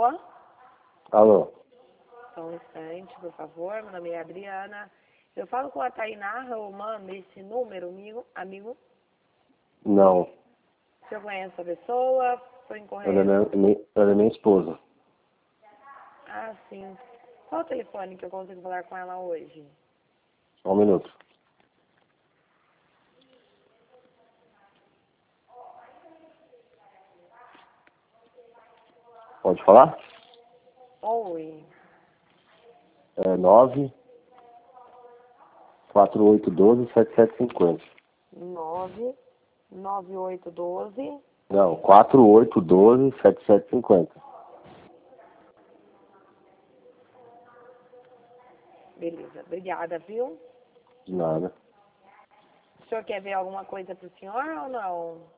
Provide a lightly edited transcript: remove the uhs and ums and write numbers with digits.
Alô? Alô? Só um instante, por favor. Meu nome é Adriana. Eu falo com a Tainá Romano, esse número, amigo. Não. O senhor conhece a pessoa? Foi Ela incorreto? ela é minha esposa. Ah, sim. Qual o telefone que eu consigo falar com ela hoje? Só um minuto. Pode falar? Oi. É 94812-7750. 99812. Não, 4812-7750. Beleza. Obrigada, viu? De nada. O senhor quer ver alguma coisa pro senhor ou não?